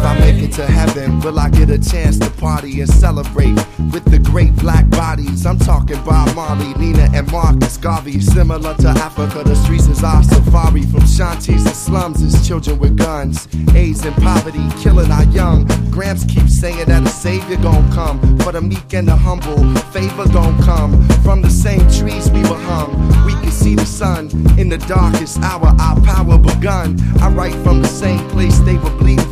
I make it to heaven, will I get a chance to party and celebrate with the great black bodies? I'm talking Bob Marley, Nina and Marcus Garvey. Similar to Africa, the streets is our safari. From shanties and slums is children with guns. AIDS and poverty killing our young. Gramps keeps saying that a savior gon' come. For the meek and the humble, favor gon' come. From the same trees we were hung, we can see the sun. In the darkest hour, our power begun. I write from the same place they were bleeding